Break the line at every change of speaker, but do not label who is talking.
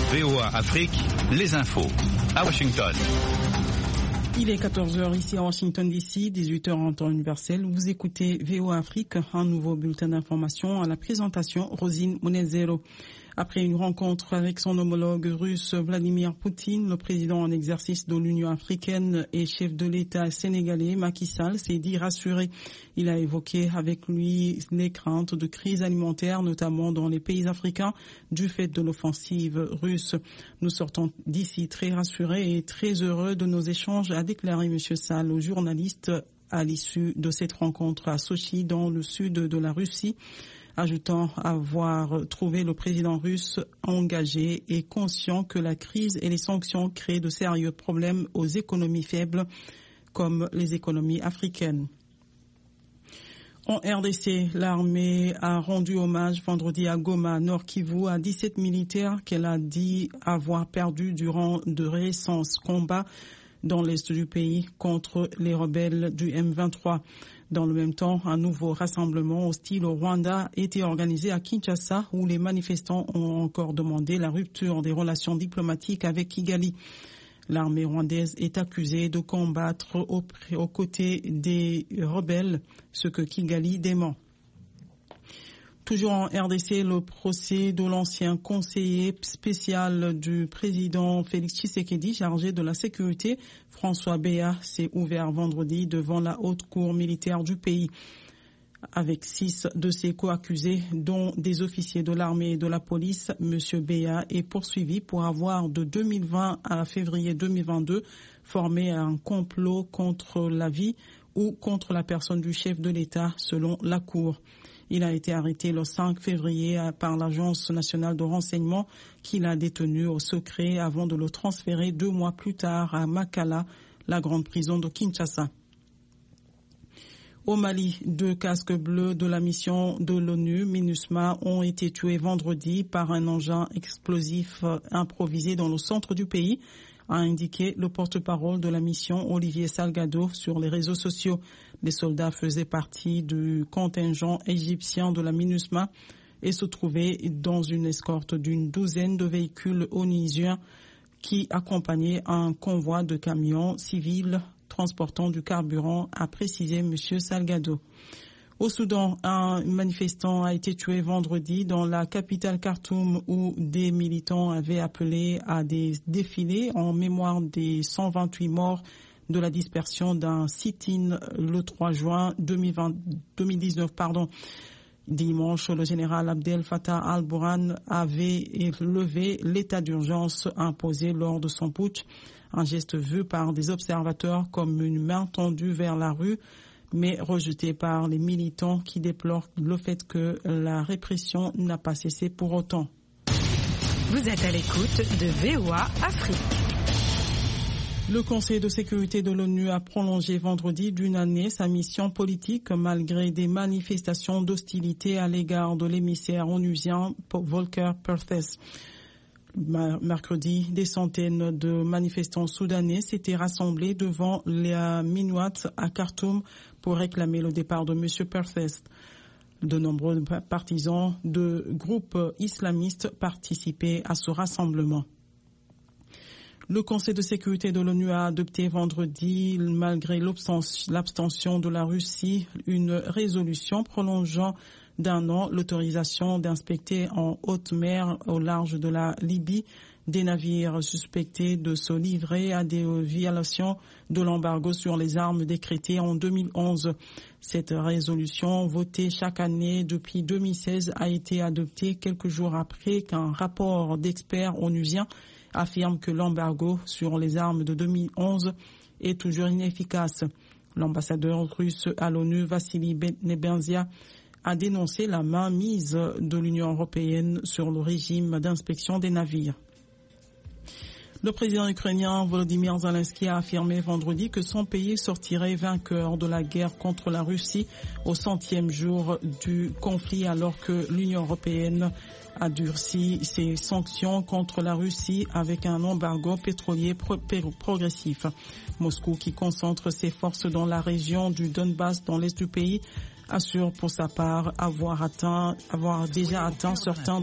VOA Afrique, les infos. À Washington.
Il est 14h ici à Washington DC, 18h en temps universel. Vous écoutez VOA Afrique, un nouveau bulletin d'information à la présentation Rosine Monezero. Après une rencontre avec son homologue russe Vladimir Poutine, le président en exercice de l'Union africaine et chef de l'État sénégalais Macky Sall s'est dit rassuré. Il a évoqué avec lui les craintes de crise alimentaire, notamment dans les pays africains, du fait de l'offensive russe. Nous sortons d'ici très rassurés et très heureux de nos échanges, a déclaré M. Sall aux journalistes à l'issue de cette rencontre à Sochi, dans le sud de la Russie, ajoutant avoir trouvé le président russe engagé et conscient que la crise et les sanctions créent de sérieux problèmes aux économies faibles comme les économies africaines. En RDC, l'armée a rendu hommage vendredi à Goma, Nord Kivu, à 17 militaires qu'elle a dit avoir perdus durant de récents combats dans l'est du pays contre les rebelles du M23. Dans le même temps, un nouveau rassemblement hostile au Rwanda a été organisé à Kinshasa, où les manifestants ont encore demandé la rupture des relations diplomatiques avec Kigali. L'armée rwandaise est accusée de combattre aux côtés des rebelles, ce que Kigali dément. Toujours en RDC, le procès de l'ancien conseiller spécial du président Félix Tshisekedi, chargé de la sécurité, François Béat, s'est ouvert vendredi devant la haute cour militaire du pays. Avec 6 de ses co-accusés, dont des officiers de l'armée et de la police, M. Béat est poursuivi pour avoir, de 2020 à février 2022, formé un complot contre la vie ou contre la personne du chef de l'État, selon la Cour. Il a été arrêté le 5 février par l'Agence nationale de renseignement qui l'a détenu au secret avant de le transférer 2 mois plus tard à Makala, la grande prison de Kinshasa. Au Mali, 2 casques bleus de la mission de l'ONU, MINUSMA, ont été tués vendredi par un engin explosif improvisé dans le centre du pays, a indiqué le porte-parole de la mission Olivier Salgado sur les réseaux sociaux. Les soldats faisaient partie du contingent égyptien de la MINUSMA et se trouvaient dans une escorte d'une 12aine de véhicules onusiens qui accompagnaient un convoi de camions civils transportant du carburant, a précisé M. Salgado. Au Soudan, un manifestant a été tué vendredi dans la capitale Khartoum, où des militants avaient appelé à des défilés en mémoire des 128 morts de la dispersion d'un sit-in le 3 juin 2019. Dimanche, le général Abdel Fattah al-Burhan avait levé l'état d'urgence imposé lors de son putsch, un geste vu par des observateurs comme une main tendue vers la rue, mais rejeté par les militants qui déplorent le fait que la répression n'a pas cessé pour autant.
Vous êtes à l'écoute de VOA Afrique.
Le Conseil de sécurité de l'ONU a prolongé vendredi d'1 année sa mission politique malgré des manifestations d'hostilité à l'égard de l'émissaire onusien Volker Perthes. Mercredi, des centaines de manifestants soudanais s'étaient rassemblés devant la Minuat à Khartoum pour réclamer le départ de M. Perthes. De nombreux partisans de groupes islamistes participaient à ce rassemblement. Le Conseil de sécurité de l'ONU a adopté vendredi, malgré l'abstention de la Russie, une résolution prolongeant d'1 an l'autorisation d'inspecter en haute mer au large de la Libye des navires suspectés de se livrer à des violations de l'embargo sur les armes décrété en 2011. Cette résolution, votée chaque année depuis 2016, a été adoptée quelques jours après qu'un rapport d'experts onusiens affirme que l'embargo sur les armes de 2011 est toujours inefficace. L'ambassadeur russe à l'ONU, Vassili Nebenzia, a dénoncé la mainmise de l'Union européenne sur le régime d'inspection des navires. Le président ukrainien Volodymyr Zelensky a affirmé vendredi que son pays sortirait vainqueur de la guerre contre la Russie au 100e jour du conflit, alors que l'Union européenne a durci ses sanctions contre la Russie avec un embargo pétrolier progressif. Moscou, qui concentre ses forces dans la région du Donbass dans l'est du pays, assure pour sa part avoir déjà atteint certains